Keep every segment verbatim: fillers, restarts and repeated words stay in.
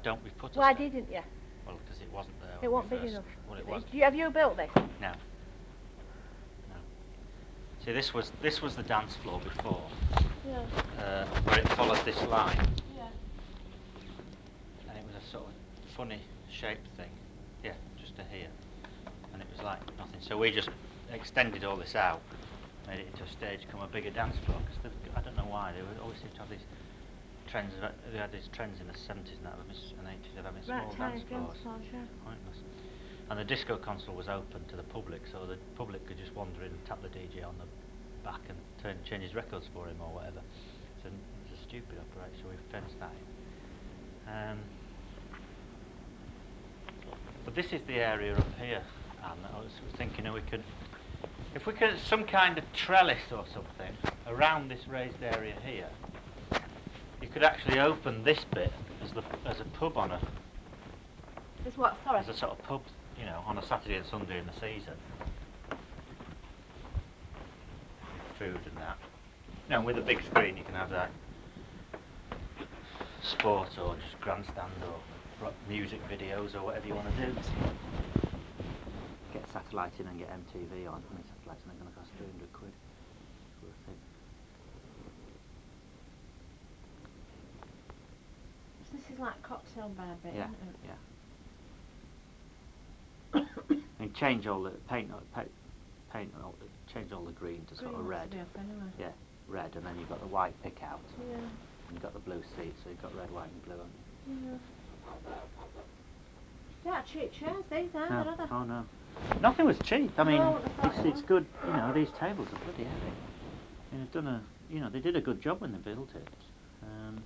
don't we put a Why stage? didn't you? Well, because it wasn't there. It When wasn't we big first, enough. Well, it Do wasn't. you, have you built this? No. No. See, this was this was the dance floor before. Yeah. Uh, where it followed this line. Yeah. And it was a sort of funny shaped thing. Yeah, just to here. And it was like nothing. So we just extended all this out, made it into a stage, become a bigger dance floor. Because I don't know why they would always seem to have these trends. Of, they had these trends in the seventies and that and eighties of having Right, small tiny dance floors. dance floors, yeah. Pointless. And the disco console was open to the public, so the public could just wander in and tap the D J on the back and turn change his records for him or whatever. So it was a stupid operation. So we fenced that in. Um, but this is the area up here, and I was thinking, we could, if we could, some kind of trellis or something around this raised area here. You could actually open this bit as the as a pub on a. As what? Sorry. As a sort of pub, you know, on a Saturday and Sunday in the season. With food and that. Now with a big screen, you can have that sport or just grandstand or music videos or whatever you want to do. Get satellite in and get M T V on. I mean, satellite's only going to cost three hundred quid. It's worth it. So this is like cocktail bar bit, Yeah, isn't it? yeah. And change all the paint, paint, paint all, change all the green to green sort of red. To be off anyway. Yeah, red, and then you've got the white pick out. Yeah. And you've got the blue seat, so you've got red, white, and blue, haven't you? Yeah. Yeah, cheap chairs these are, No. are they? Oh no. Nothing was cheap. I mean, no, it's, it's good. You know, these tables are bloody heavy. And they've done a, you know, they did a good job when they built it. Um,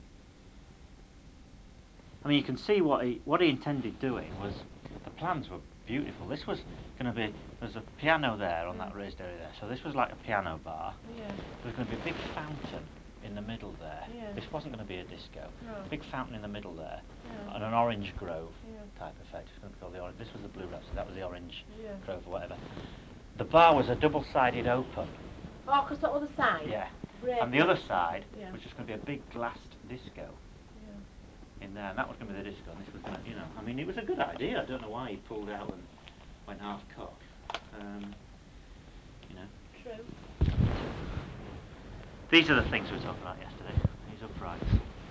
I mean, you can see what he what he intended doing was, the plans were beautiful. This was going to be, there's a piano there on mm. that raised area there. So this was like a piano bar. Yeah. There was going to be a big fountain in the middle there. Yeah. This wasn't going to be a disco. No. Big fountain in the middle there. Yeah. And an orange grove yeah. type effect. It's going to be called the orange. This was the blue rhapsody. That was the orange yeah. grove or whatever. The bar was a double-sided open. Oh, because the other side. Yeah. Really? And the other side yeah. was just going to be a big glassed disco. Yeah. In there, and that was going to be the disco, and this was going to, you know, I mean, it was a good idea. I don't know why he pulled out and went half cock. Um, you know. True. These are the things we were talking about yesterday. These uprights.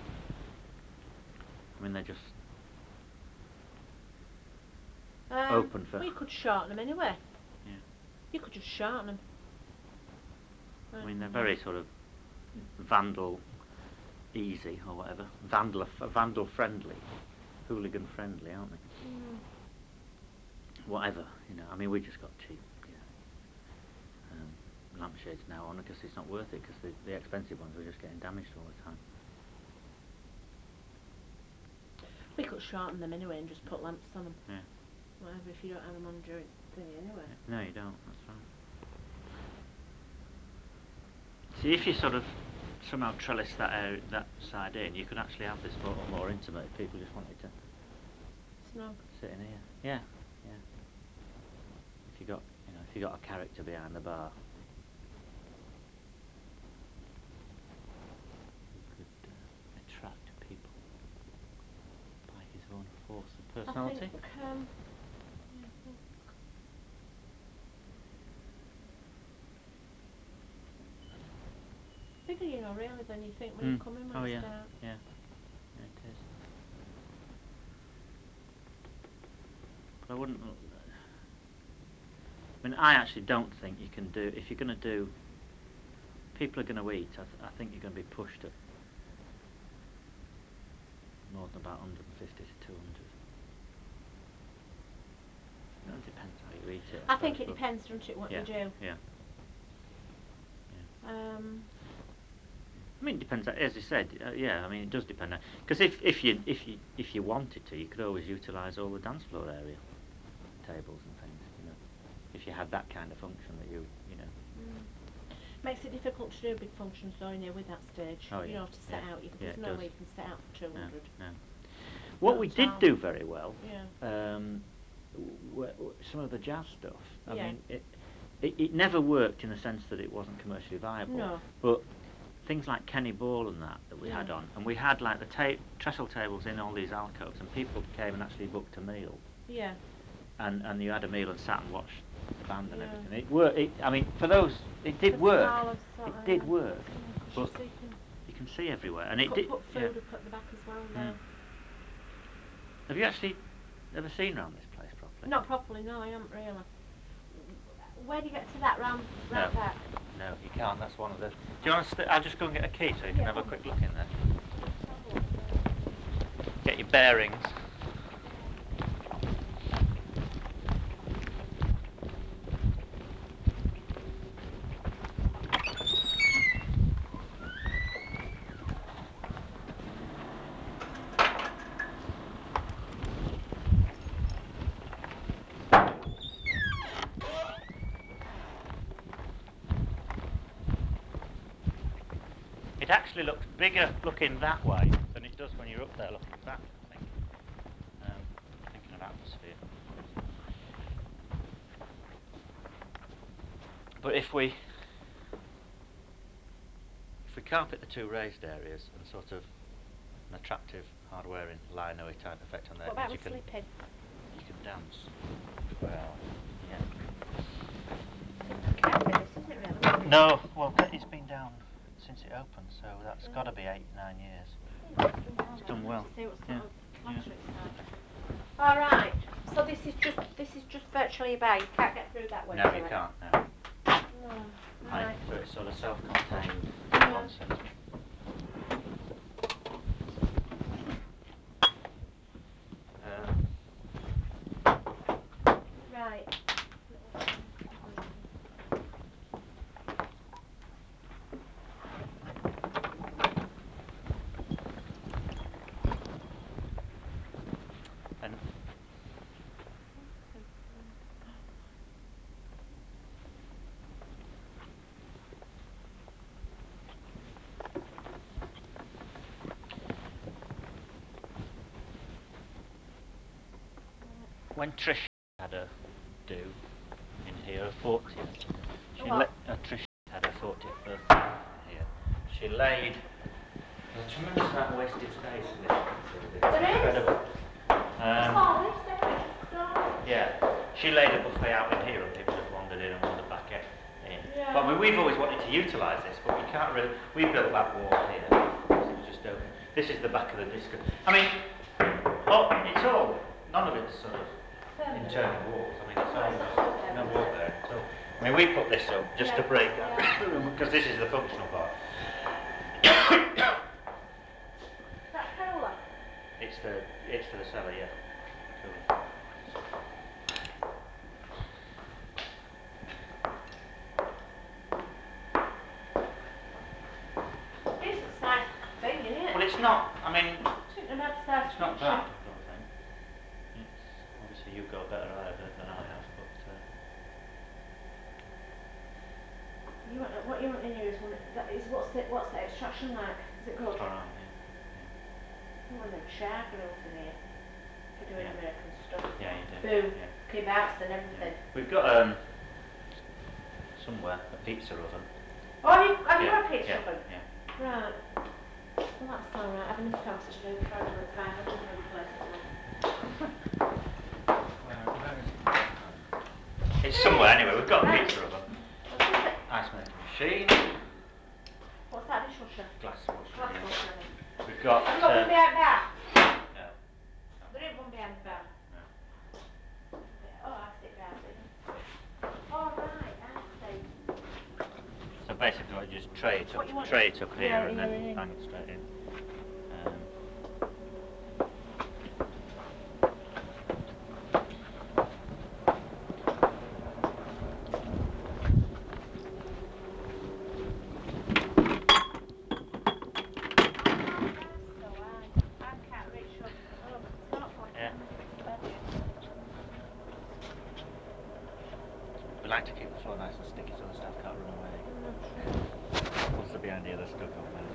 I mean, they're just um, open for. Well, you could shorten them anyway. Yeah. You could just shorten them. I mean, they're very sort of vandal easy or whatever. Vandal, vandal friendly, hooligan friendly, aren't they? Mm. Whatever, you know. I mean, we just got cheap, you know, um, lampshades now on because it's not worth it because the, the expensive ones were just getting damaged all the time. We could shorten them anyway and just put lamps on them. Yeah. Whatever, if you don't have them on during thing anyway. Yeah. No, you don't. That's right. See, if you sort of somehow trellis that area, that side in, you could actually have this photo more intimate if people just wanted to Snog. sit in here. Yeah, yeah. If you got, you know, if you got a character behind the bar, who could uh, attract people by his own force of personality. I think, um, yeah, bigger, you know, really, than you think when mm. you come in when oh, you yeah. start. Yeah, yeah, it is. But I wouldn't. I mean, I actually don't think you can do. If you're going to do, people are going to eat. I, th I think you're going to be pushed at more than about one hundred fifty to two hundred. It depends how you eat it. I, I think it suppose, depends, doesn't it, what yeah, you do. Yeah. Yeah. Um. I mean, it depends. As you said, uh, yeah. I mean, it does depend. Because if if you if you if you wanted to, you could always utilise all the dance floor area, tables and things. You know, if you had that kind of function that you you know. Mm. Makes it difficult to do big functions though, you know, with that stage. Oh, you yeah, know, to set yeah, out. You, yeah, there's it no does. way you can set out for two hundred. No, no. What Not we did all. do very well, yeah. um, w w some of the jazz stuff. I yeah. mean, it, it it never worked in the sense that it wasn't commercially viable. No. But things like Kenny Ball and that that we Yeah. had on, and we had like the ta- trestle tables in all these alcoves, and people came and actually booked a meal. Yeah. And and you had a meal and sat and watched the band and Yeah. everything. It worked. It, I mean, for those, it did The work. smaller sort It of, did yeah. work, Yeah, 'cause you but see you can you can see everywhere, and it put, did. put Yeah. food up at the back as well now. Mm. Have you actually ever seen round this place properly? Not properly, no, I haven't really. Where do you get to that round, round No. back? No, you can't. That's one of the. Do you want to? St- I'll just go and get a key so you can Yeah, have go a on quick then. look in there. Let's have a look, yeah. Get your bearings. It actually looks bigger looking that way than it does when you're up there looking back, I think. Um, thinking of atmosphere. But if we if we carpet the two raised areas and sort of an attractive hard-wearing lino type effect on there, What about you with can sleeping? you can dance. Well, yeah. It's not carpet, this isn't it really? No, well it's been down since it opened, so that's Mm. got to be eight nine years. Yeah, it's done well. It's done well. See what sort Yeah. of Yeah. plaster it's like. All right. So this is just this is just virtually a bar. You can't get through that way. No, to you it. can't. No. No. Right. Right. So it's sort of self-contained Yeah. concept. Um, Right. and when Trish had a do in here, her fortieth, she What? la- uh, Trish had her fortieth birthday in here. She laid there's a tremendous amount of wasted space in this building. There is. Incredible. It's Um, all this, isn't it? Storage. yeah, she laid a buffet out in here, and people just wandered in and wandered back in. in. Yeah. But I mean, we've always wanted to utilise this, but we can't really. We built that wall here, so we just don't. This is the back of the disco. I mean, oh, it's all. None of it's sort of Permanent. internal walls. I mean, it's No, all it's not just wood there, no is wall it? bearing at all. I mean, we put this up just Yeah, to break yeah. that room because this is the functional part. Is that cooler? It's the it's for the cellar, yeah. Cooler. Decent sized thing, isn't it? Well, it's not. I mean, Isn't a bad sized it's not kitchen. bad. I don't think. It's obviously you've got a better eye of it than I have, but. Uh, You want, what you want in here is one that is what's the what's the extraction like? Is it good? All right, yeah, One of them char grills in here for doing yeah, American stuff. yeah, yeah, you do. Boom, Yeah, kebabs and yeah. everything. We've got um somewhere a pizza oven. Oh, have you, have you Yeah, got a pizza yeah, oven? yeah. Right. Well, that's all right. I've enough toast to do before I go and find another place for one. Where, where is it? It's somewhere anyway. We've got a Right. pizza oven, What's this? ice making machine, What's that dishwasher? glass washer. Glass Yeah. washer. We've got. Have you got Uh, one behind the bar? no. There ain't one behind the bar. No. Oh, I see, right then. Oh, right, I see. So basically, I just tray it up, What you want? tray it up Yeah, here, and here then and in. bang it straight in. Um, So I, I can't reach up. Oh, but it's awful. I yeah. can't move it from bed here. We like to keep the floor nice and sticky so the staff can't run away. No, true. Once they're behind here, they're stuck up there.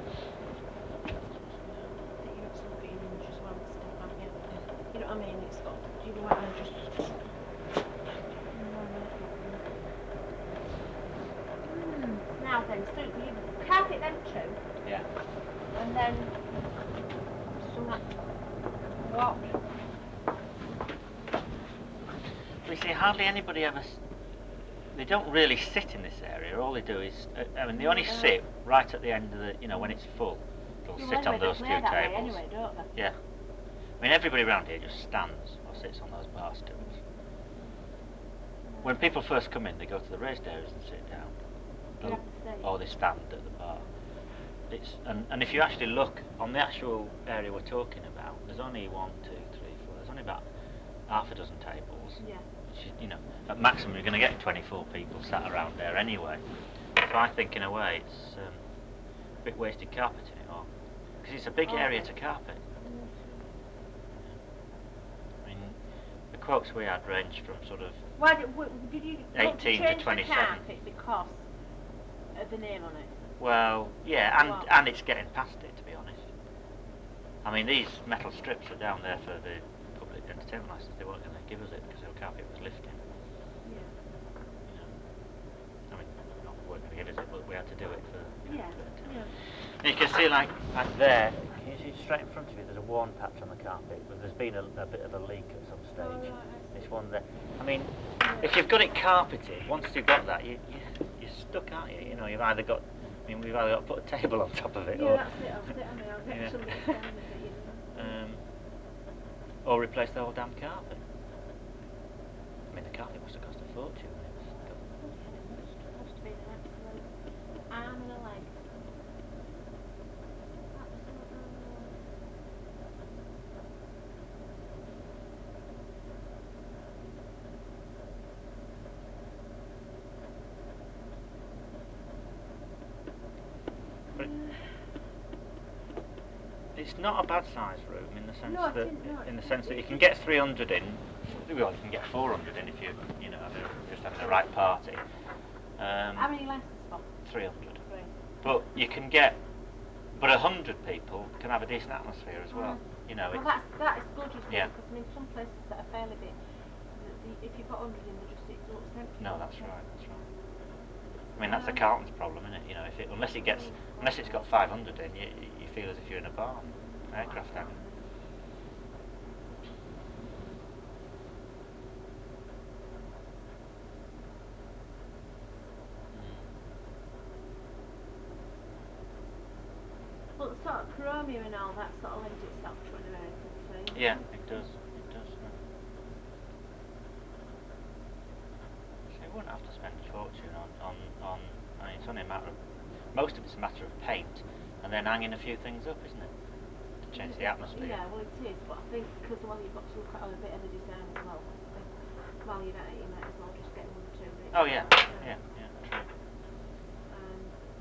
I think you've got some fitting in as well and stuff, haven't you? Mm. You know what I mean? It's got. Do you want to just? Mm, now then, so you carpet them two, Yeah. and then some what? We see hardly anybody ever. S- they don't really sit in this area. All they do is, uh, I mean, they No, only they don't. sit right at the end of the, you know, when it's full. They'll Yeah, sit well, on anyway, those they two play that way tables. anyway, don't they? Yeah. I mean, everybody around here just stands or sits on those bar stools. When people first come in, they go to the raised areas and sit down. You have to say. Or they stand at the bar. It's and, and if you actually look on the actual area we're talking about, there's only one, two, three, four. There's only about half a dozen tables. Yeah. Which is, you know, at maximum you're going to get twenty-four people sat around there anyway. So I think in a way it's um, a bit wasted carpeting it all, because it's a big Oh, area right. to carpet. I mean, the quotes we had ranged from sort of Why did, w- did you want to eighteen to change the twenty-seven. carpet because of the nail on it? Well, yeah, and Wow. and it's getting past it, to be honest. I mean, these metal strips are down there for the public entertainment license. They weren't going to give us it because the carpet was lifting. Yeah. You know, I mean, not they weren't going to give us it, but we had to do it for. You know, Yeah. to Yeah. And you can see, like, like there. Can you see straight in front of you? There's a worn patch on the carpet, but there's been a, a bit of a leak at some stage. Oh, right, I see. This one there. I mean, Yeah. if you've got it carpeted, once you've got that, you, you you're stuck, aren't you? You know, you've either got. I mean, we've either got to put a table on top of it, Yeah, or. that's it. I'll sit on it. I'll get Yeah. somebody to stand with it, you know. Um, or replace the whole damn carpet. I mean, the carpet must have cost a fortune. When it was got Oh, yeah, it must, must have been an absolute arm and a leg. Absolute arm and a leg. But Yeah. it's not a bad sized room in the sense No, it that isn't, no, in the it's sense just- that you it's can just- get three hundred in. Well, you can get four hundred in if you you know having, just having the right party. Um, How many license for? three hundred. Three. But you can get, but a hundred people can have a decent atmosphere as well. Mm. You know, Well, it's, that's that is good, you see, Yeah. because I mean, some places that are fairly big, the, the, if you've got hundred in, they just it looks empty. no, doesn't that's it? right, that's right. I mean, that's the Um, Carlton's problem, isn't it? You know, if it unless it gets Mm, unless it's got five hundred in, you you feel as if you're in a barn, Oh, aircraft hangar. absolutely. Well, the sort of chromium and all that sort of lends itself to an American thing. Yeah, doesn't it does. It does. Yeah. So you wouldn't have to spend a fortune on, on, on. I mean, it's only a matter of. Most of it's a matter of paint, and then hanging a few things up, isn't it? To change the Yeah, atmosphere. Yeah, well, it is, but I think because well, you've got to look at a bit of the design as well. Cause I think while you're at it, you might as well just get one or two bits. Oh yeah, out, you know. yeah, yeah, true. Um,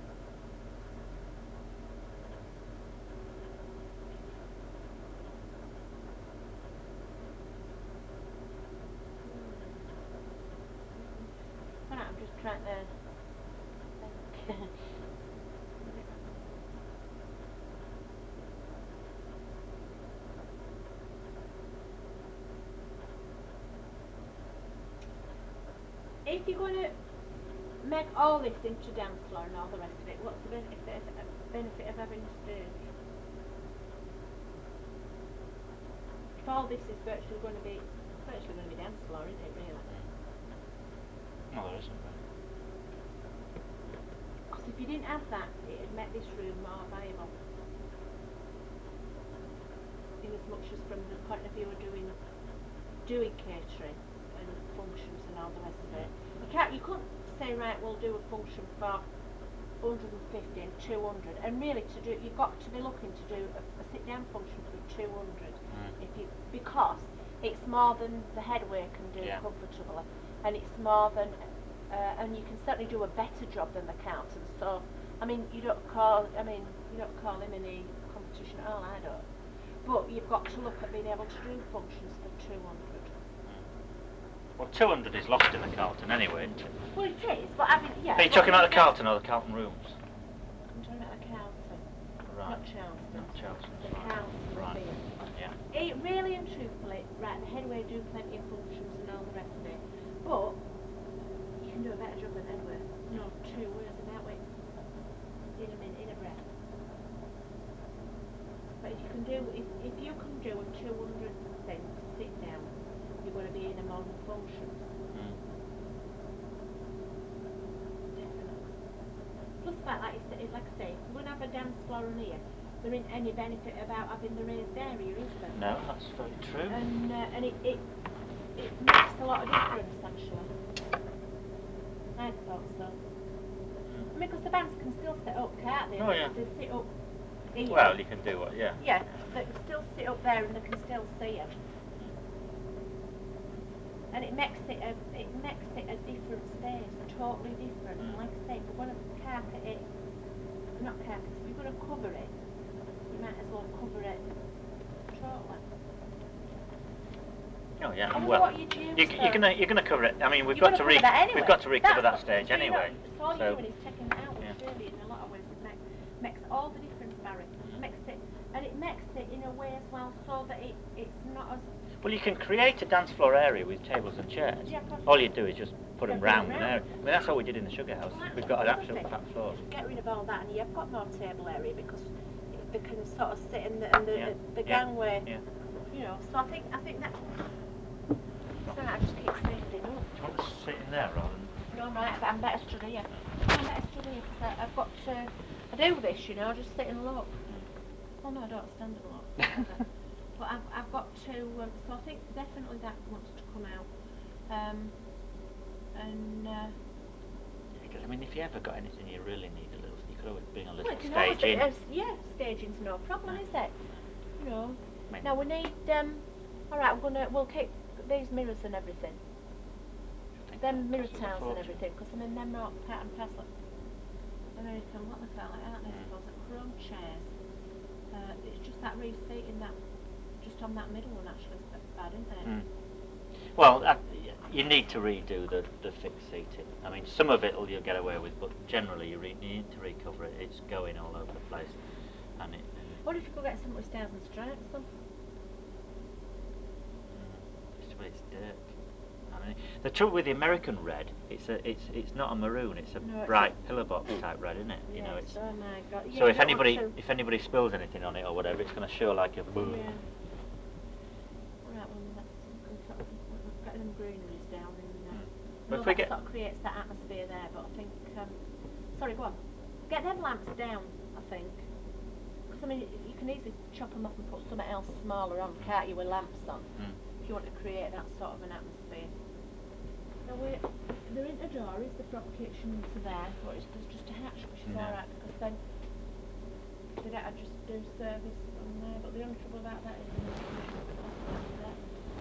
hmm. Right, I'm just trying to think. If you're going to make all this into dance floor and all the rest of it, what's the benefit of, benefit of having a stage? If all this is virtually going to be, it's virtually going to be dance floor, isn't it, really? No, there isn't really. Because if you didn't have that, it'd make this room more viable. In as much as from the point of view of doing doing catering and functions and all the rest of it. You can't you couldn't say right we'll do a function for one hundred fifty and two hundred, and really to do you've got to be looking to do a, a sit down function for two hundred Mm. if you because it's more than the headwear can do Yeah. comfortably, and it's more than uh, and you can certainly do a better job than the Carlton. So I mean you don't call I mean you don't call him any competition at all. I don't. But you've got to look at being able to do functions for two hundred. Well, two hundred is lost in the Carlton anyway, isn't it? Well, it is, but I mean, yeah. Are you talking about the Carlton or the Carlton rooms? I'm talking about the Carlton, Right. not Charleston. Not Charleston. The Right. Carlton Right. Revere. Yeah. It really and truthfully, right, the headwear do plenty of functions and all the rest of it, but you can do a better job than headwear. No two ways about it. In a minute, in a do a two hundred thing sit down, you're going to be in a modern functions. Mm. Definitely. Plus that, like, you say, like I say, if we're going to have a dance floor on here, there isn't any benefit about having the raised area, is there? No, that's very true. And uh, and it, it it makes a lot of difference actually. I thought so. Mm. I mean, because the bands can still sit up, can't they? Oh, yeah. They sit up here. Well, you can do what, yeah. Yeah, they can still sit up there and they can still see them. And it makes it a it makes it a different space, totally different. Mm. And like I say, if we're going to carpet it, not carpet, if we're going to cover it, you might as well cover it totally. Oh yeah, I wonder well, what you'd use you, you're for- gonna you're gonna cover it. I mean, we've You're got gonna to re cover that anyway. we've got to recover That's that what- stage so you're anyway. not- so all so you're doing is taking that out, which yeah. really in a lot of ways it makes makes all the difference, Barry. Mm. Makes it, and it makes it in a way as well so that it it's not as. Well, you can create a dance floor area with tables and chairs. Yeah, of course. All you do is just put Yeah, them put 'em round an round. area. I mean, that's what we did in the sugar house. Well, We've actually, got an that's actual another flat thing. floor. Just get rid of all that, and you've got more table area because they can sort of sit in the in the, Yeah. the Yeah. gangway. Yeah. You know, so I think I think that. Sorry, I just keep standing up. Do you want to sit in there rather than? No, I'm right, but I'm better stood here. No, I'm better stood here because I've got to. I do this, you know, just sit and look. Mm. Oh no, I don't stand and look. Ever. But I've I've got to. Um, so I think definitely that wants to come out. Um, and. Uh, Because I mean, if you ever got anything you really need a little, you could always bring a little well, it can always stage in. uh, yeah, staging's no problem, Yeah. is it? You know. I mean, Now we need. Um, all right, we're gonna we'll keep these mirrors and everything. I think Them that mirror costs us a tiles and fortune. everything, because I mean them are part and parcel. American, what they call it, aren't they? Mm. Suppose like chrome chairs. Uh, it's just that reseating that, just on that middle one actually is bad, isn't it? Mm. Well, uh, you need to redo the the fixed seating. I mean, some of it you'll get away with, but generally you, re you need to recover it. It's going all over the place, and it. Uh, What if you could get something with stars and stripes on? Mm, it's, well, it's dirt. I mean, the trouble with the American red, it's a, it's, it's not a maroon. It's a No, it's bright a- pillar box type red, isn't it? Yeah, You know, it's. oh my god. Yeah, So you if don't want anybody, to- if anybody spills anything on it or whatever, it's going to show like a. Yeah. Alright, well that's, we can sort of get them greeneries down and. Uh, Mm. I But know if we that get. sort of creates that atmosphere there, but I think. Um, sorry, go on. Get them lamps down, I think. Because I mean, you can easily chop them off and put something else smaller on, Mm. can't you, with lamps on? Mm. If you want to create that sort of an atmosphere. Now we there isn't a door, is the front kitchen into there, but it's, there's just a hatch, which is No. alright because then they'd have to just do service on there. But the only trouble about that is then you just have to do that.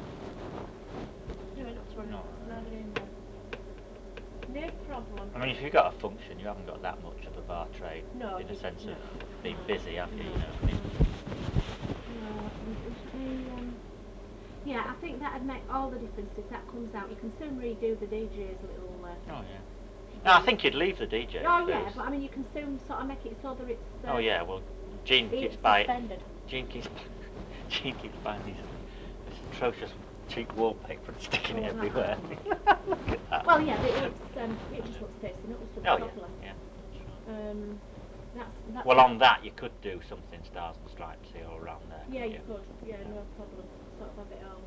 No, not to run. No. There's nobody in there. No problem. I mean, if you've got a function, you haven't got that much of a bar trade No, in a you- sense no, of being no, busy, have you? no, You know, I mean. No, it was me. Um, yeah, I think that'd make all the difference if that comes out. You can soon redo the D J's little. Uh, Oh yeah. No, I think you'd leave the D J. Oh yeah, but I mean you can soon sort of make it so that it's. Uh, Oh yeah, well, Jean it's keeps buying. suspended. Jean keeps. Jean keeps buying these this atrocious cheap wallpaper and sticking Oh, it not everywhere. that Look at that. Well, yeah, but it's um, it just looks tasty. It looks Oh yeah, properly. yeah. Um, that's that's. Well, not- on that you could do something stars and stripes here all around there. Yeah, couldn't you could. Yeah, no problem. Sort of have it all.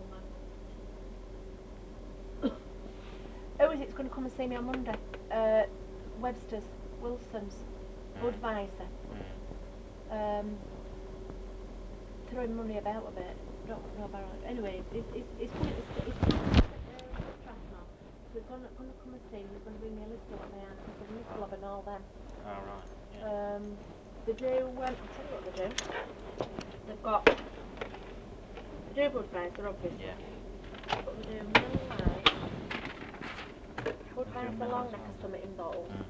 Uh... oh, is it going to come and see me on Monday? Uh, Webster's, Wilson's, Mm. Budweiser. Mm. Um, throwing money about a bit. Don't know about it. Anyway, it's it's it's coming. It's, it's coming to um, Strathmore. So we're gonna gonna come and see him. He's gonna bring me a list of what they are because of Michelob and all them. All right. Yeah. Um, they do. Um, I'll tell you what they do. They've got. They do Budweiser, obviously. Yeah. But they do Miller Lite, Budweiser Miller long as neck well, or something in bottles. Mm.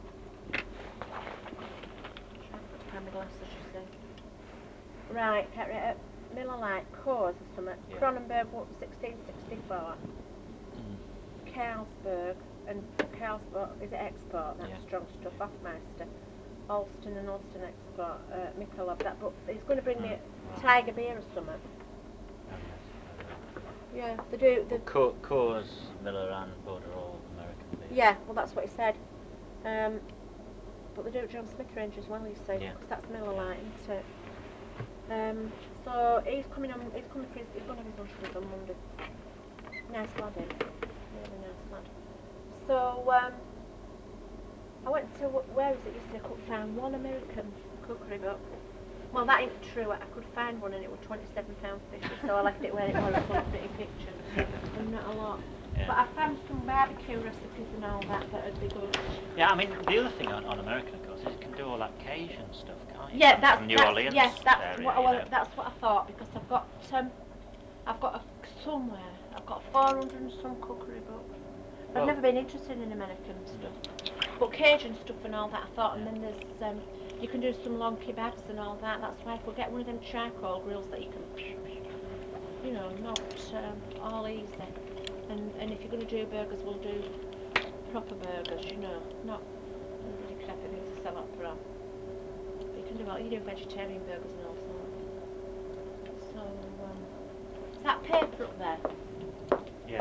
Trying to find my glasses, you see. Right, get rid of Miller Lite, Coors or something. Yeah. Kronenberg sixteen sixty-four. Mm. Carlsberg and Carlsberg is it export? That's Yeah. strong stuff. Yeah. Hoffmeister, Alston and Alston export. Uh, Michelob. That, but he's going to bring Mm. me Right. Tiger beer or something. Oh yes. I will. Yeah, they do. They, Well, Co Coors, Miller and Bud are all American beers. yeah, well that's what he said. Um, but they do John Smith range as well, you see, Yeah. because that's Miller Yeah. Lite, isn't it? Um, So he's coming on. He's coming for his. He's going to have his lunch with us on Monday. Nice lad, him. Really nice lad. So um, I went to where is it yesterday? I couldn't find one American cookery book. Well, that ain't true. I could find one and it was twenty-seven pounds fifty. So I left it where it was, full of pretty pictures and not a lot. Yeah. But I found some barbecue recipes and all that that would be good. Yeah, I mean the other thing on, on American, of course, is you can do all that Cajun stuff, can't you? Yeah, from, that's from New that's Orleans yes, that's area, what I, you well, know. that's what I thought because I've got um, I've got a, somewhere I've got four hundred and some cookery books. But Well, I've never been interested in American stuff, but Cajun stuff and all that I thought. Yeah. And then there's um, you can do some long kebabs and all that. That's why I could get one of them charcoal grills that you can, you know, not um, all easy. And and if you're going to do burgers, we'll do proper burgers, you know, not really crappy things to sell up from. But you can do all, you do vegetarian burgers and all sorts. So um, is that paper up there? Yeah.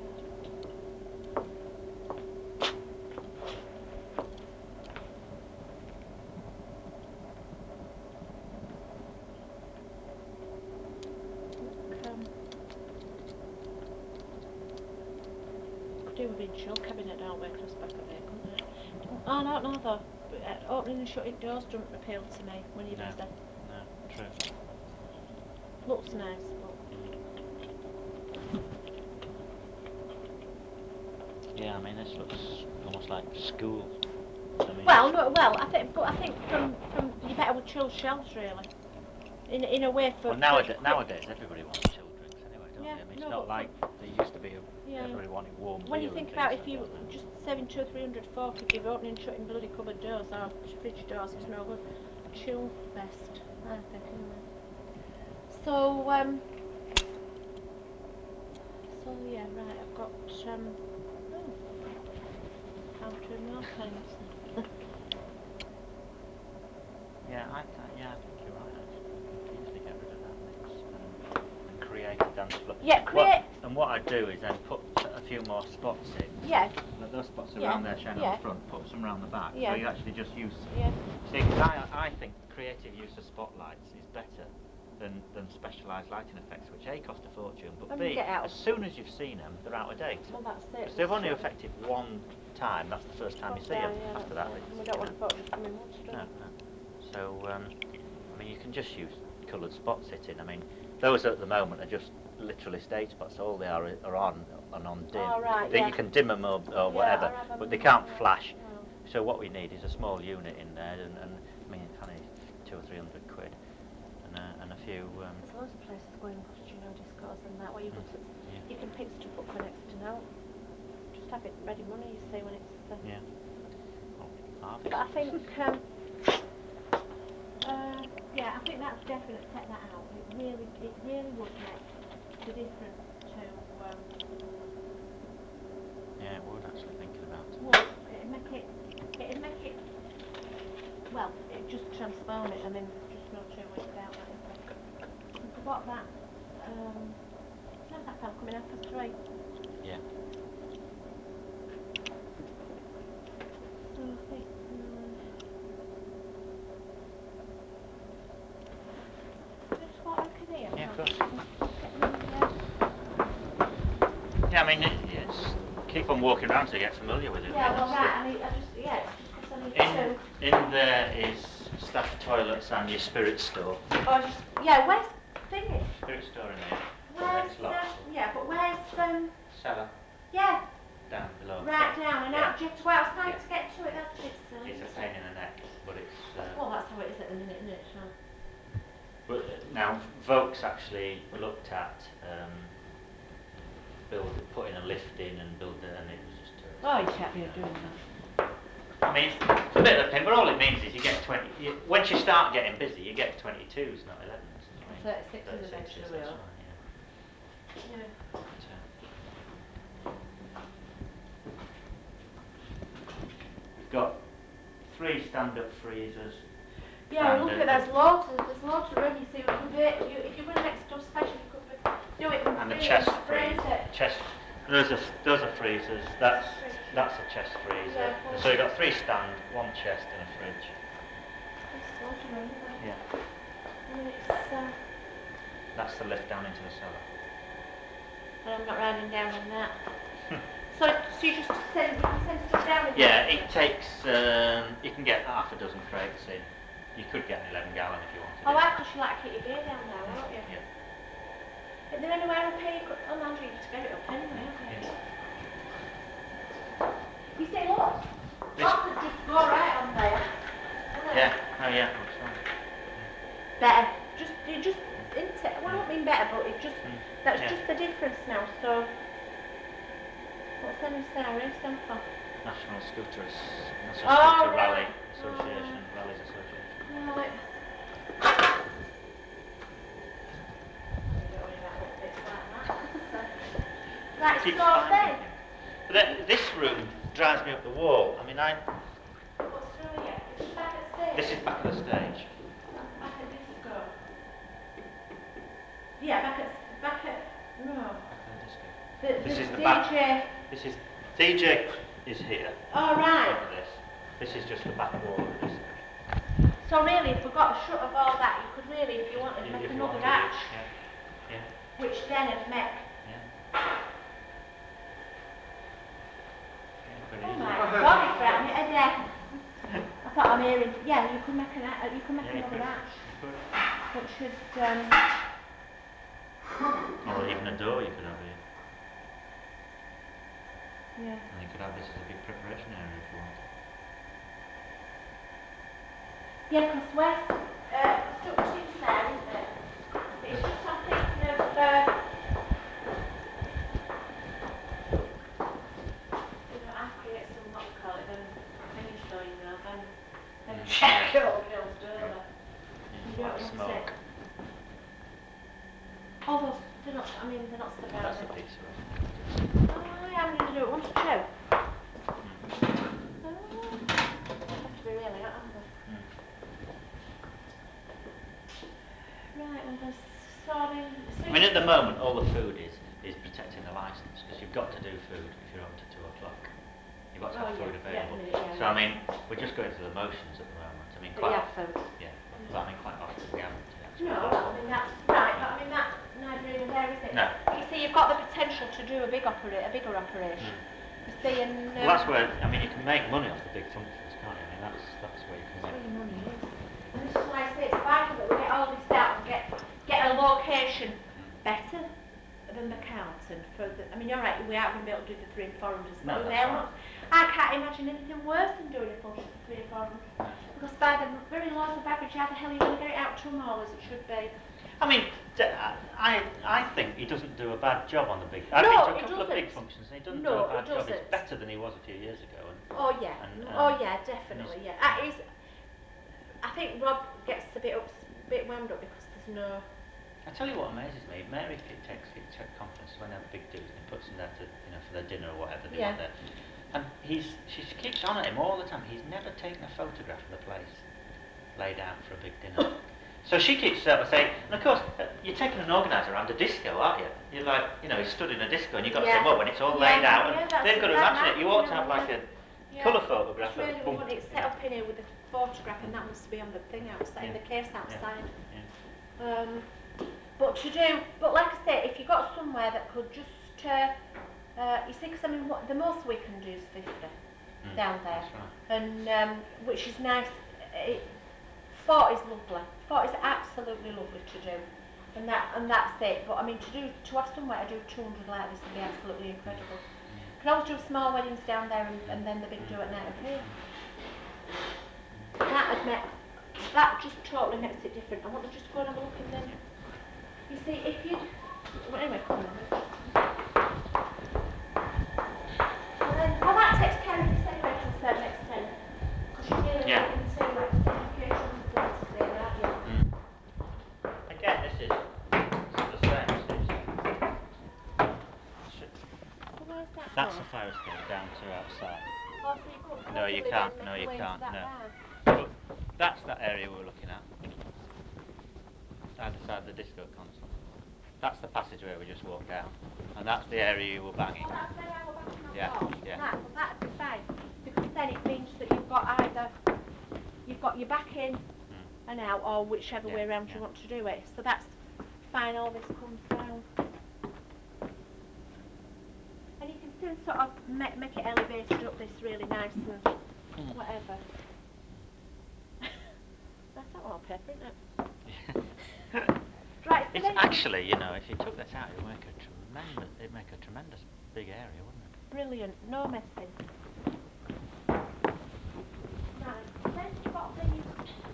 Um, could do with being show cabinet down way across back of there, couldn't it? Oh no, no though. But, uh, opening and shutting doors don't appeal to me when you're No. busy. No. True. Looks nice, but Yeah, I mean this looks almost like school. I mean, well, no, well, I think, but I think from from you better with chilled shelves really. In in a way for, well, for nowadays, quick. nowadays everybody wants chilled drinks anyway, don't Yeah, they? I mean, it's no, not but like for, they used to be. A, yeah. Everybody wanted warm When you beer and think things about like if you that. just saving two or three hundred folk if you're opening and shutting bloody cupboard doors or fridge doors, it's Yeah. no good. Chill best, I think anyway. So um, so yeah, right. I've got um, oh, found two more pens. Yeah, I th- yeah, I think you're right. Actually, you could easily get rid of that mix and and create a dance floor. Yeah, What create. and what I'd do is then put a few more spots in. Yeah, Like those spots yeah, around there shine on yeah, the front. Put some around the back. So yeah, you actually just use. yeah. See, 'cause I I think creative use of spotlights is better than than specialised lighting effects, which A cost a fortune, but And B get out. as soon as you've seen them, they're out of date. Well, that's it. Because they've only effective one time. That's the first time you see them. Yeah, After that's that, it. it's, And we don't you want know. photos coming much, do No, we? no. So, um, I mean, you can just use coloured spot sitting. I mean, those at the moment are just literally stage spots. All they are are on and on dim. Oh, right, They, yeah. you can dim them or, or Yeah, whatever, or have 'em, but they yeah, can't flash. no. So what we need is a small unit in there, and, and I mean, it's only two or three hundred quid, and a, and a few. Um, There's loads of places going for, you know, discos and that where you go mm, to. yeah. You can pick stuff up for next to now. Just have it ready money, you see, when it's. Uh, Yeah. Well, harvest. But I think. Um, uh, yeah, I think that's definite. Take that out. It really, it really would make the difference to. Um, Yeah, it would actually thinking about it. would it'd make it. It'd make it. Well, it'd just transform it. I mean, there's just no two ways about that, is there? If we got that. Um, when's that time coming? Half past three. Yeah. So I think. Um, can I just walk back in here? Yeah, of I'll course. just get me. Get me. Uh, Yeah, I mean, it, it's keep on walking around to get familiar with it. Yeah, I mean, well, it's right, I need, I just, yeah, it's just because I need in to. in there is staff toilets and your spirit store. Oh, just, yeah, where's thingy? Spirit store in there. Where's, Next um, lot. yeah, but where's, um, Cellar yeah, down below. right down and Yeah. out, do you have to go outside Yeah. to get to it? That's a bit silly, It's a isn't pain it? in the neck, but it's. Uh, Well, that's how it is at the minute, isn't it? So. but uh, now Vokes actually looked at um, build putting a lift in and build it, and it was just too Oh, you expensive. can't be You know. doing that. I mean, it's a bit of a pain, but all it means is you get twenty. You, once you start getting busy, you get twenty-twos, not elevens. I mean, thirty-sixes thirty-sixes. eventually, we That's are. right. Yeah. Yeah. But, uh, we've got three stand-up freezers. Yeah, And look uh, at there's loads of there's loads of room. You see, we can do it. You, if you're going next door special, you could do it and and a freeze, chest freeze freeze. it. Chest. Those are those are freezers. That's Fridge. that's a chest freezer. Yeah, well, So you've got three stand, one chest, and a fridge. there's loads of room there. Yeah. I mean, it's. Uh, That's the lift down into the cellar. And I'm not riding down on that. So, so you just send, you can send stuff down in Yeah, that? it takes, um, you can get half a dozen crates in. You could get an eleven gallon if you wanted Oh, it. I because you like kitty beer down there, Mm, won't you? yeah. Is there anywhere up here you could, oh, Andrew, you to get it up anyway, Mm, haven't you? yeah. You see, look, This, that could just go right on there. yeah, oh yeah, looks fine. Better. Just, it just, isn't it? Well, I Mm. don't mean better, but it just, Mm. that's Yeah. just the difference now, so. What's that in Sarah stand for? National Scooters, National Oh, Scooter right. Rally Oh, Association, Rallies Association. right. You don't worry about little bits like that. So. Right, Keeps so finding then. things. But th this room drives me up the wall. I mean, I. What's through here? Is this back at stage? This is back of the stage. That's back at disco. Yeah, back at, back at, no. Back of the disco. The, This the is the D J. back. This is D J is here. Oh, right. Front of this. This is just the back wall of the disco. So really, if we got a shut of all that, you could really, if you wanted, If make you another wanted it, hatch, yeah, yeah, which then would make. yeah. Yeah, pretty Oh easy. my God, it's right on your head there. I thought I'm hearing. Yeah, you could make an, uh, you could make Yeah, you another could. hatch, You could. which should. Um, Or even a door you could have here. yeah. And you could have this as a big preparation area if you wanted. Yeah, because West, uh, stuck tins there, isn't there? It's just I'm thinking of. Uh, you know, I create some, what we call it, them thingies though, you know, them, them Mm, charcoal grills, don't yeah. they? Yeah, You black don't want it. smoke. All those, they're not, I mean, they're not so Oh, bad, are that's a they? pizza oven. Yeah. Oh, yeah, I'm going to do it. Want to chew? Mm. Oh, have to be really hot, haven't they? Mm. Right, well, there's sorting. I mean, at the moment, all the food is is protecting the license because you've got to do food if you're open to two o'clock. You've got to Oh, have food yeah, yeah, available. minute, yeah, So I yeah. mean, we're just going through the motions at the moment. I mean, But you quite have often, food. yeah. Yeah. But I mean, quite often we haven't actually. No, But, well, I mean, that's right, but I mean, that's neither here nor there, is it? no. But you see, you've got the potential to do a big opera- a bigger operation. Mm. You see, and. Um, Well, that's where I mean, you can make money off the big functions, can't you? I mean, that's that's where you can That's make. where your money is. And this is why I say it's vital that we get all this out and get get a location Mm. better than the Carlton for the. I mean, you're right. We aren't going to be able to do the three and four hundreds, No, but that's they're right. not. I can't imagine anything worse than doing a function for three or four hundred. No. Because by the very laws of average, how the hell are you going to get it out two more as it should be? I mean, I I think he doesn't do a bad job on the big. I've No, been to a he couple of doesn't. big functions, and he doesn't do a No, he bad job. It's doesn't. better than he was a few years ago, and Oh yeah. and um, Oh yeah, and he's, definitely. Yeah. Uh, he's, I think Rob gets a bit up, bit wound up because there's no. I tell you what amazes me. Mary takes takes conferences when they have big dues, and he puts them there to you know for their dinner or whatever they Yeah. want there. And he's she keeps on at him all the time. He's never taken a photograph of the place laid out for a big dinner. So she keeps sort of saying, and of course, uh, you're taking an organiser around a disco, aren't you? You're like, you know, he's stood in a disco, and you've got Yeah. to say, well, when it's all Yeah, laid out, and yeah, that's they've got to that imagine it. You ought to have marketing, like yeah. a Yeah. colour photograph It's of really, we boom, want it you set know. up in here with a photograph, Mm. and that wants to be on the thing outside, Yeah. the case Yeah. outside. Yeah. Um, but to do, but like I say, if you got somewhere that could just, uh, uh, you see, because I mean, what the most we can do is fifty Mm. down there, That's right. and um, which is nice. It, forty is lovely. forty is absolutely lovely to do, and that and that's it. But I mean, to do to have somewhere to do two hundred like this would be absolutely incredible. Mm. You can always do small weddings down there, and, Mm. and then the big Mm. do at night up here. Mm. That would make that just totally makes it different. I want to just go and have a look in them. Yeah. You see, if you well, anyway, come on then. And then, well, that takes care of this anyway to a certain extent, because you're dealing Yeah. with into like education facilities there, aren't you? Mm. Again, this is this is the same. This is, Well, where's that that's for? a fire escape down to outside. Oh, so you couldn't No, you possibly can't. then No, make you a way into can't. that No. barn. But that's that area we were looking at. Either side of the disco console. That's the passageway we just walked down, and that's the area you were banging. Oh, that's where I were backing my Yeah, thought. yeah. Right, well that'd be fine, because then it means that you've got either, you've got your back in Mm. and out, or whichever Yeah, way around yeah. you want to do it. So that's fine. fine all this comes down. And you can still sort of make, make it elevated up this really nice and Mm. whatever. That's that wallpaper, isn't it? Right, so It's then actually, you know, if you took this out, it'd make a tremendous, it'd make a tremendous big area, wouldn't it? brilliant, no messing. Right, then you've got these.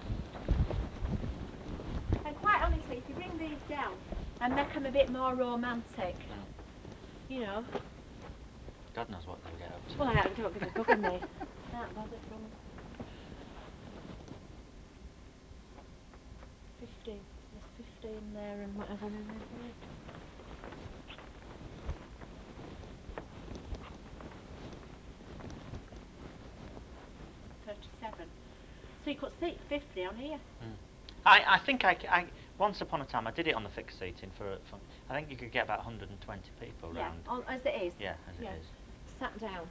And quite honestly, if you bring these down and make them a bit more romantic, Mm. you know. God knows what they'll get up to. Well, I don't give a bugger me. Can't bother from fifteen. There's fifteen there and whatever. thirty-seven. So you could seat fifty on here. Mm. I, I think I, I once upon a time I did it on the fixed seating for, for I think you could get about one hundred twenty people Yeah, round. on, as it is. Yeah, as yeah. it is. Sat down.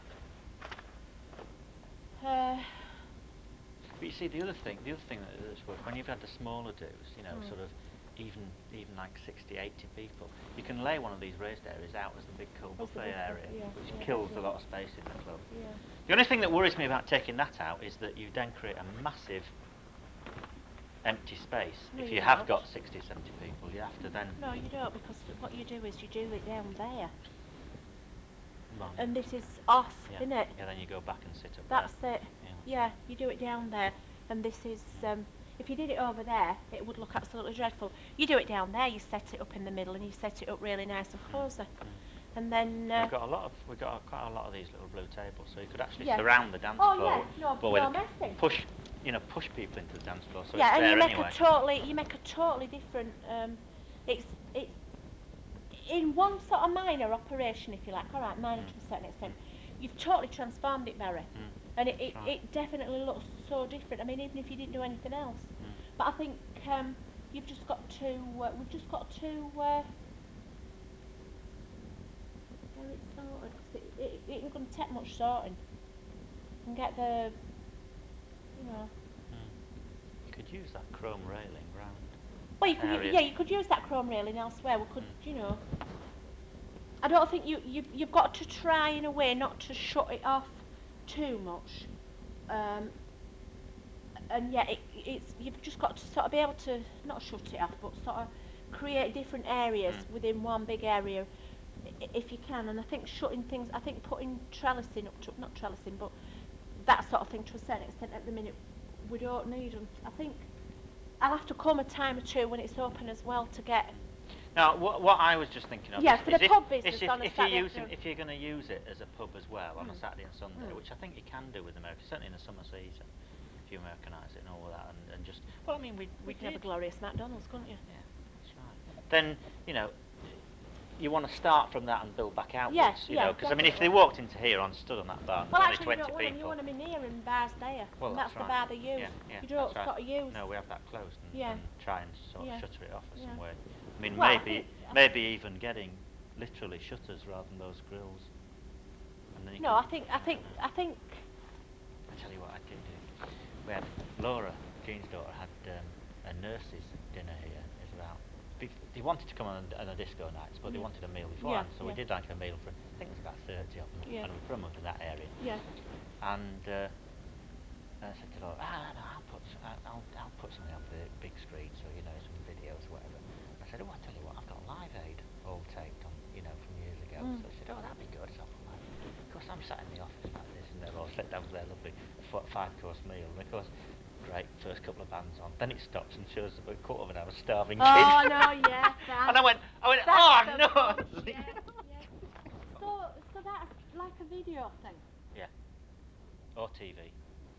Uh, But you see, the other thing, the other thing that, that's worked, when you've had the smaller do's, you know, Mm. sort of even even like sixty, eighty people, you can lay one of these raised areas out as the big cool As the buffet big area, buffet, yeah, which yeah, kills that's a it. lot of space in the club. yeah. The only thing that worries me about taking that out is that you then create a massive empty space. No, if you you have don't. got sixty, seventy people, you have to then... No, you don't, because what you do is you do it down there. Well, And yeah. this is off, Yeah. isn't it? Yeah, then you go back and sit up That's there. it. Yeah, that's Yeah, right. you do it down there. And this is, Mm. um, if you did it over there, it would look absolutely dreadful. You do it down there, you set it up in the middle, and you set it up really nice and cosy. Mm. Mm. And then... Uh, We've got a lot of we've got a, quite a lot of these little blue tables, so you could actually yeah. surround the dance Oh, floor. yeah, no, Well, no with messing. push, you know, push people into the dance floor, so yeah, it's and there you make anyway. a totally, you make a totally different. Um, it's it's in one sort of minor operation, if you like. All right, minor Mm. to a certain extent. Mm. You've totally transformed it, Barry, Mm. and it, it, That's right. it definitely looks so different. I mean, even if you didn't do anything else. Mm. But I think um, you've just got to. Uh, we've just got to. Uh, get it sorted, 'cause it, it, it ain't going to take much sorting. And get the, you know. Mm. You could use that chrome railing round. Well, you that could, area. yeah, you could use that chrome railing elsewhere. We could, Mm. you know. I don't think you, you you've got to try in a way not to shut it off too much. Um, and yeah, it, it's you've just got to sort of be able to not shut it off, but sort of create different areas Mm. within one big area, if you can. And I think shutting things, I think putting trellising up to, not trellising, but that sort of thing to a certain extent at the minute we don't need. And I think I'll have to come a time or two when it's open as well to get. Now, what, what I was just thinking of Yeah, is, for is the if, pub is business if, on a if you're Saturday using, afternoon. if you're going to use it as a pub as well on Mm. a Saturday and Sunday, Mm. which I think you can do with America, certainly in the summer season, if you Americanise it and all that, and, and just well, I mean, we we You could have did. a glorious McDonald's, couldn't you? Yeah, that's right. Then you know, you want to start from that and build back outwards. Yeah, you yeah, know, because I mean, if they definitely. walked into here and stood on that bar and Well, there's only actually, you twenty don't want them. You people. want them in here and bars there. Well, And that's, that's the right. bar they use. Yeah, yeah, You that's don't right. sort of use. No, we have that closed and, Yeah. and try and sort Yeah. of shutter it off in Yeah. some way. I mean, Well, I maybe think- I maybe even getting literally shutters rather than those grills. And then you No, can, I think, I think, know. I think. I tell you what, I did do. We had Laura, Jean's daughter, had um, a nurse's dinner here. It was about. They wanted to come on a, on a disco nights, but they Yeah. wanted a meal Yeah, beforehand. So we yeah. did like a meal for. I think it was about thirty of them, Yeah. and we promoted that area. Yeah. And uh, I said to Laura, ah, no, I'll put, s- I- I'll, I'll put something on the big screen, so you know, some videos, whatever. And I said, oh, I tell you what, I've got Live Aid all taped on, you know, from years ago. Mm. So she said, oh, that'd be good. So I put Live Aid. Of course, I'm sat in the office like this, and they're all set down with their lovely f- five-course meal. And of course, great, first couple of bands on. Then it stops and shows about a quarter of an hour starving Oh kids. no, yeah. That, And I went, I went, that's oh the no! bunch, yeah, yeah. So, so that's like a video thing. Yeah. Or T V.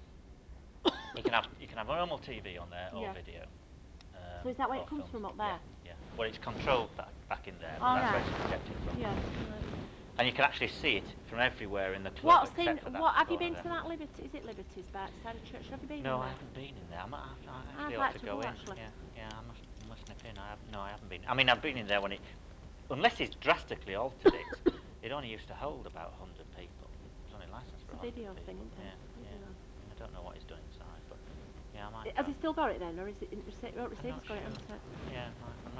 You can have you can have normal T V on there or Yeah. video. Um, So is that where or it comes films. from up Yeah, there? yeah. Well, it's controlled back back in there, but All that's right. where it's projected from. Yeah. And you can actually see it from everywhere in the club What's except in? for that What have you corner been there. to that Liberty? Is it Liberty's by side of church? Have you been No, in I there? haven't been in there. I, might, I, I I'd actually ought like to to go, go in. actually. Yeah, yeah. I must must nip in. I have, no, I haven't been. I mean, I've been in there when it, unless it's drastically altered it. It only used to hold about one hundred people. It was only licensed for It's a one hundred video people. thing, isn't it? Yeah, yeah. Video. I mean, I don't know what he's done inside, but yeah, I might Has go. he still got it then, or is it? In, I'm not Receiver's got it sure. on site. Yeah, I'm not, I'm Bob not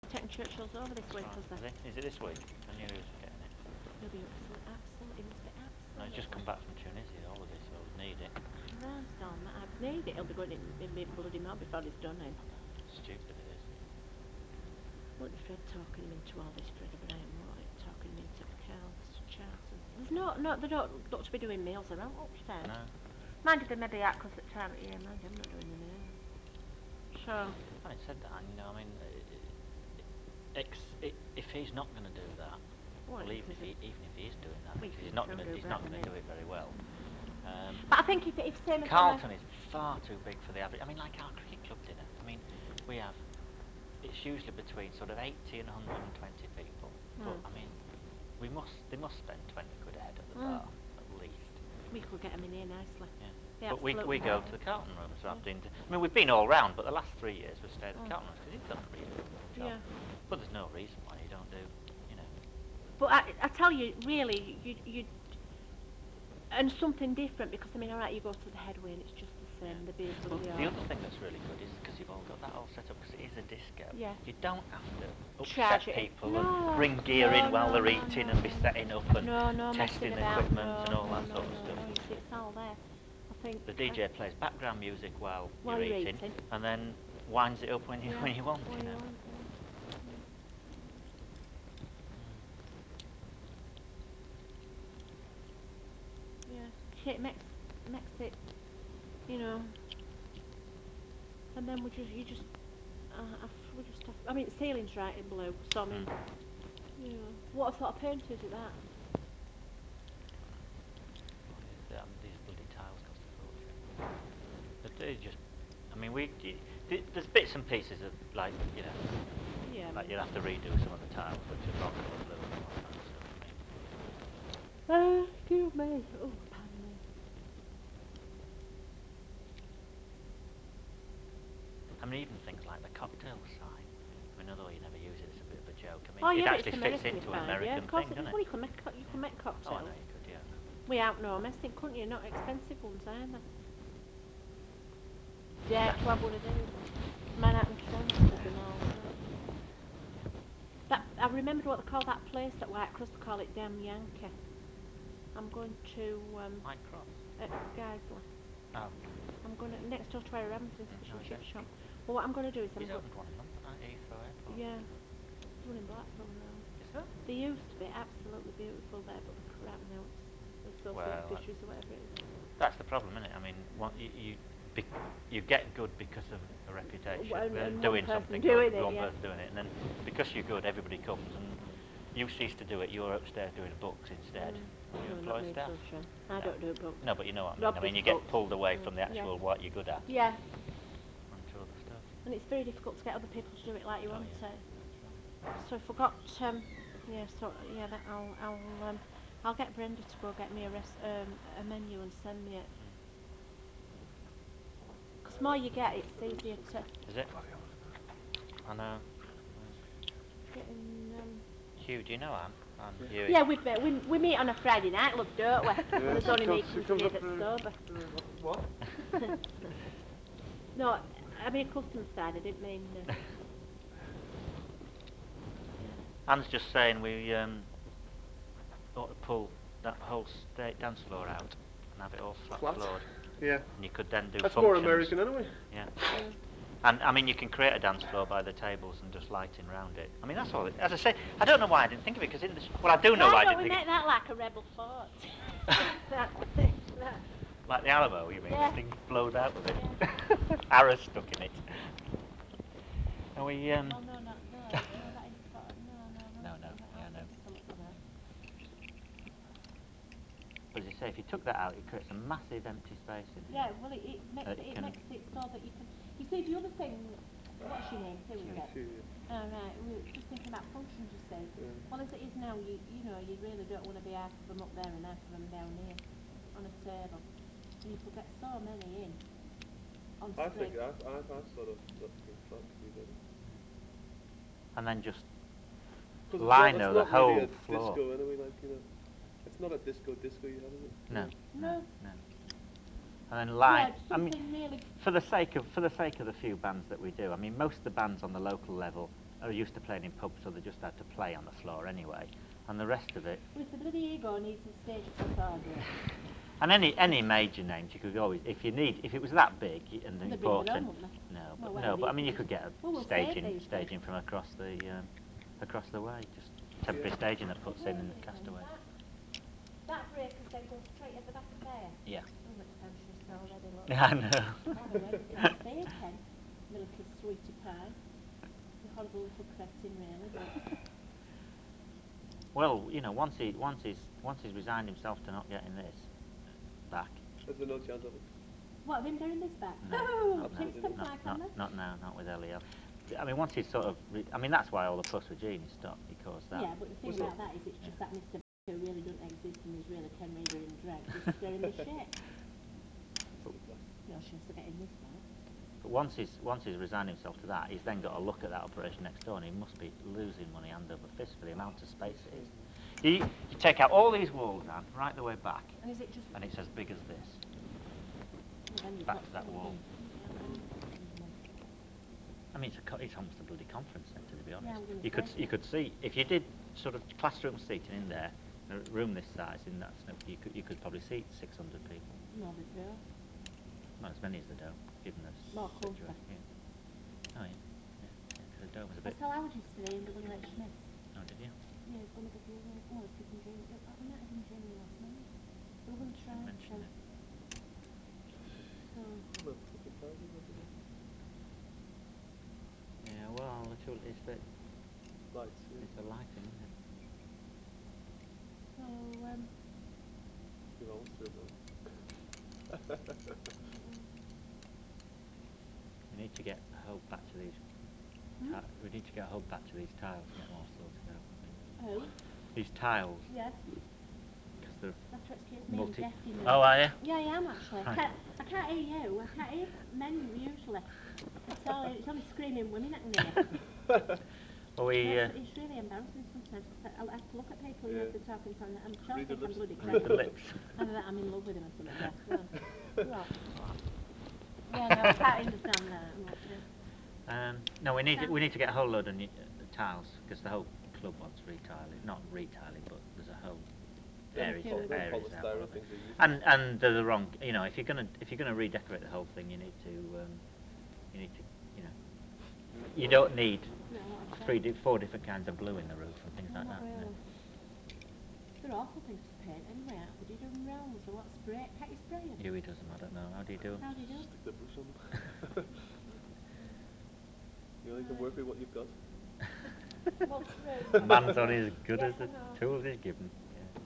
taking Churchill's over this week, Right. has Is he? it? Is it this week? I knew he was getting it. He'll be absolutely, absolutely, he must be No, he's just absolutely come back from Tunisia holiday, so he'll need it. Christ almighty. Need it. He'll be going in, in be bloody mad before he's done him. Stupid it is. Look, Fred talking him into all this, Fred O'Brien, what, talking him into Carlton, Charlton. There's no, no, they don't look to be doing meals around upstairs. No. Mind if they maybe out because at time of year, mind I'm not doing the meals. So, Having said that, you know, I mean, ex- if he's not going to do that, what well, if even if he, there's a even if he is doing that, week he's in not two going to, do he's better not than going to him. do it very well. Um, But I think if, if same as Carlton is far too big for the average. I mean, like our cricket club dinner. I mean, we have. It's usually between sort of eighty and one hundred twenty people. Mm. But I mean, we must. They must spend twenty quid a head at the Mm. bar at least. We could get them in here nicely. Yeah. Yeah, But we we go to the Carlton rooms. So yeah. I've been to, I mean, we've been all round, but the last three years we've stayed at the Mm. Carlton rooms because he's done a really good job. Yeah. But there's no reason why you don't do, you know. But I, I tell you, really, you you and something different because I mean, all right, you go to the headway and it's just the same. Yeah. The beers, Well, the the other thing that's really good is because you've all got that all set up because it is a disco. Yeah. You don't have to Charge upset it. people No, and bring gear no, in while no, they're no, eating no, and be no. setting up and no, no testing messing about. equipment No, and all no, that no, sort of no, stuff. no. You see, it's all there. I think The D J plays background music while, while you're, you're eating, eating. and then winds it up when you Yeah, when you want. when You you know. want, yeah. Yeah, it makes makes it, you know. And then we just you just uh, I've- we just have. I mean, the ceiling's right in blue, so I mean, Mm. you know, what sort of paint is it that? Well, these, um, these bloody tiles cost a fortune. But they just, I mean, we th- there's bits and pieces of like you know, Yeah, like I mean, you'll have to redo some of the tiles, which are rock colour blue and all that kind of stuff. I mean, uh, excuse me. Oh, pardon me. I mean, even things like the cocktail sign. I mean, although you never use it, it's a bit of a joke. I mean, Oh it yeah, but actually it's fits American, you into an find, yeah. American Of course, thing, it, doesn't well, it? you can make co- you Yeah. can make Oh, I cocktails. know you could, yeah. We out no messing, couldn't you? Not expensive ones either. Yeah, to have one of these. Manhattan Transfers and all that. That I remembered what they call that place at Whitecross. They call it Damn Yankee. I'm going to um White Cross. at Geisley. Oh, I'm going to next door to where Ramsden's mm, fish no, and is chip it? shop. Well, what I'm going to do is I'm He's going. opened one in London at Heathrow Airport. Yeah, there's one in Blackpool now. Is there? They used to be absolutely beautiful there, but the crap now. It's associate Well, fisheries or whatever it is. that's the problem, isn't it? I mean, what you you, be, you get good because of a reputation, And, well, and one doing person something doing good, it, one yeah. person doing it, and then because you're good, everybody comes and you cease to do it. You're upstairs doing books instead. Mm. When you No, employ not me, staff. sunshine. I No. don't do books. No, but you know what I mean. Rob I does mean, you books. get pulled away Mm. from the actual Yeah. what you're good at Yeah, onto other stuff. and it's very difficult to get other people to do it like you Oh want yeah, it. that's right. So I forgot. Um, yeah, so yeah, that I'll I'll um, I'll get Brenda to go get me a res- um, a menu and send me it. Mm. Because more you get, it's easier to Is it? I know. getting. Um, Hugh, do you know Anne? Anne Yeah. Huey. yeah, we we we meet on a Friday night, love, don't we? Yeah, When there's she only me comes, she company comes up that's to sober. uh, what? No, I mean customer side. I didn't mean. Uh, yeah. Anne's just saying we um, ought to pull that whole state dance floor out and have it all flat Flat? floored. Yeah. And you could then do That's functions. more American anyway. Yeah. Yeah. And I mean, you can create a dance floor by the tables and just lighting round it. I mean, that's all. It, as I say, I don't know why I didn't think of it because in the well, I do know Why why I don't didn't we think make that like a rebel fort? that, that. Like the Alamo, you mean? Yeah. The thing blows out of it. Yeah. Arrows stuck in it. Are we? Um, Oh no, no, no, no, that is sort of, no, no, No, no, no, yeah, I'll no. think of something for that. But as you say, if you took that out, it creates a massive empty space in here. Yeah, well, it, it makes Uh, it, it can- makes it so that you can. You see, the other thing, what's your name? Sue, is it? Sue, yeah. Oh right, we were just thinking about functions. You see, Yeah. well as it is now, you you know, you really don't want to be half of them up there and half of them down here on a table, and you could get so many in on I straight. think I've, I've, I've sort of got things flat to be better. And then just Because lino it's the not, it's not really whole a floor. disco anyway, like, you know. It's not a disco disco you have, is it? No, no, No. no. And then line. Yeah, I mean, something really. for the sake of for the sake of the few bands that we do, I mean, most of the bands on the local level are used to playing in pubs, so they just had to play on the floor anyway. And the rest of it. With the bloody ego needs a stage for Fargo. And any any major names you could always, if you need, if it was that big and They'd bring important. their own, wouldn't they? No, but Well, no, but I these mean you days- could get a well, we'll staging save these staging from across the um, across the way, just temporary Yeah. staging that puts in and Wait a Castaway. minute, That, that breakers then goes straight at the back of there. Yeah. Oh, it's anxious already, look. I know. Can't be waiting till it's bacon, my little sweetie pie. The horrible little cretin, really, but Well, you know, once he once he's once he's resigned himself to not getting this back. Is there no chance of it? what, of him getting this back? No, Oh, not, now, Absolutely Kingston not. Fly not, family. not now, not with Elio. I mean, once he's sort of, re- I mean, that's why all the fuss with Genie stopped, because that. Yeah, but the thing Was it- about that is it's just that Mister who really doesn't exist and he's really Ken Reader in drag, just stirring the shit. Well, she's to getting this back. But once he's once he's resigned himself to that, he's then got to look at that operation next door, and he must be losing money hand over fist for the amount of space it is. You, you take out all these walls, Anne, right the way back, And is it just... and it's as big as this. Well, then you've back got to that some of wall. them. Yeah, then you've got some of them. I mean, it's, a, co- it's almost a bloody conference centre, to be honest. I'm gonna you could say you so. could see if you did sort of classroom seating in there, a room this size in that snow, you could you could probably seat six hundred people. No, they do. Well, as many as the dome, given the More situation. comfort. Yeah. Oh yeah, yeah. yeah 'cause the dome was a I bit. saw Howard yesterday in W H Smith. Oh, did you? Yeah, he's going to W H. Well, he's giving Jamie... Uh, we might have given Jamie last night. They were going to try Didn't to... mention it. So... I'm a fucking thousand of them. Yeah. Well, the trouble is that Lights, yeah. it's a lighting, isn't it? So, um... You're almost through though. We need to get a hub back to these. Hmm? Ti- we need to get a hub back to these tiles, get them all sorted out. Who? These tiles, Yes. because they're That's to excuse me, multi. I'm deaf, you know. Oh, are you? Yeah, I am actually. I Right. can't, I can't hear you. I can't hear men usually. It's all, it's only screaming women I can hear. Well, we. No, Uh, it's, it's really embarrassing sometimes because I, I have to look at people, you know, Yeah. if they're talking to me. I'm sure Read I the think I'm lips. bloody read the crazy. lips. Either that I'm in love with him or something, yeah. Well, well. Yeah, no, I can't understand that. I'm not, yeah. Um, no, we need Sam? we need to get a whole load of new, uh, tiles, because the whole club wants retiling, not retiling, but there's a whole Them areas pol- them areas out polystyrene of it. things are useless. And and they're the wrong. You know, if you're gonna if you're gonna redecorate the whole thing, you need to um, you need to you know you don't need No, not at all. three di- four different kinds of blue in the roof and things No, like not that. you know. really. They're awful things to paint anyway, aren't they? Do you do them rounds or what? Spray? Can't you spray them? Huey does them. I don't know. How do you do them? How do you do? Stick the brush on them. You only can work with what you've got. Well, true. Man's only as good Yes, as the I know. tools he's given. Yeah.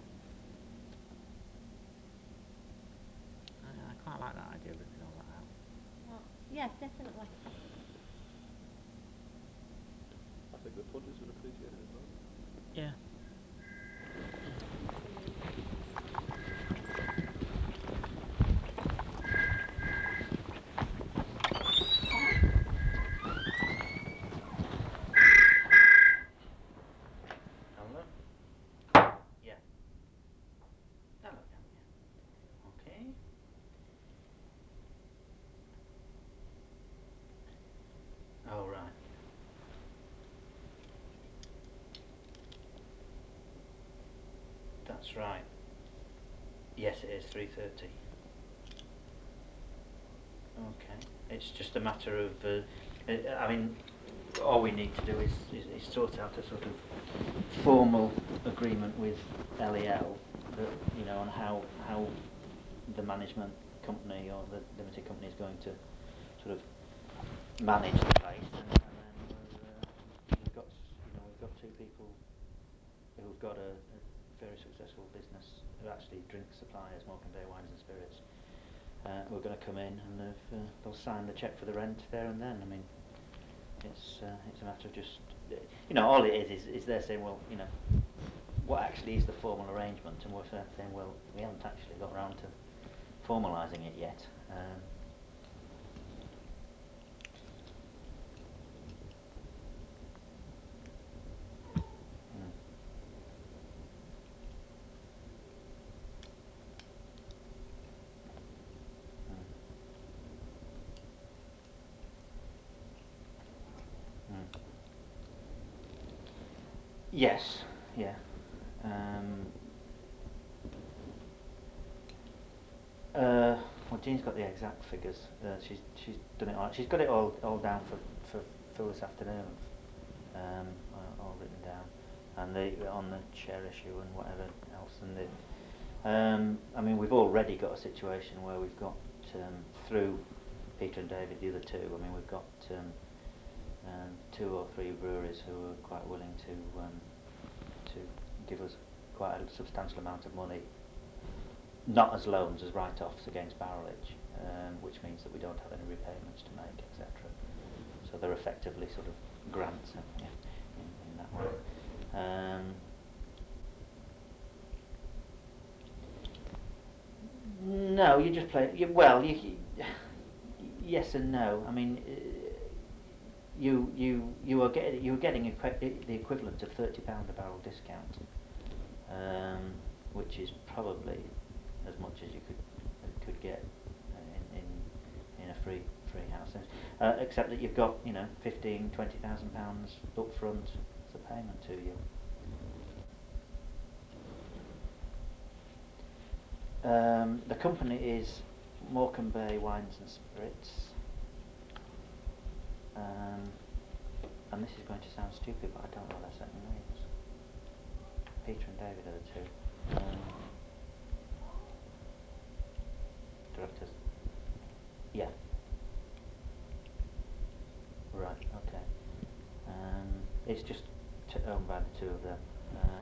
I, I quite like that idea of ripping all that out. Well, yes, definitely. I think the punters would appreciate it as well. Yeah. Hello. Yeah. Hello, yeah. Okay. Oh right. That's right. Yes, it is three thirty. Okay. It's just a matter of. Uh, uh, I mean, all we need to do is, is, is sort out a sort of formal agreement with L E L that you know on how how the management company or the limited company is going to sort of manage the place, and, and then we're, uh, we've got you know we've got two people who've got a, a very successful business who actually drink suppliers, Morecambe Bay Wines and Spirits. Uh, we're going to come in and they've, uh, they'll sign the cheque for the rent there and then. I mean, it's uh, it's a matter of just uh, you know all it is is is they're saying, well, you know, what actually is the formal arrangement, and we're saying, well, we haven't actually got around to formalising it yet. Um, mm, mm, mm. Yes, yeah. Um, uh, well, Jean's got the exact figures. Uh, she's she's done it all. She's got it all all down for for Phil this afternoon. Um, uh, all written down, and the on the share issue and whatever else. And the, um, I mean, we've already got a situation where we've got um, through Peter and David, the other two. I mean, we've got um, um, two or three breweries who are quite willing to um, to give us quite a substantial amount of money, not as loans, as write-offs against barrelage, um, which means that we don't have any repayments to make, et cetera. So they're effectively sort of grants in, in, in that way. Um, no, you just play. You, well, you, yes and no. I mean, uh, you you you are getting you are getting equi- the equivalent of thirty pound a barrel discount, um, which is probably as much as you could uh, could get uh, in, in in a free free house, uh, except that you've got, you know, fifteen twenty thousand pounds up front as a payment to you. Um, the company is Morecambe Bay Wines and Spirits, um, and this is going to sound stupid, but I don't know their second names. Peter and David are the two um, directors. Yeah. Right. Okay. Um, it's just t- owned by the two of them.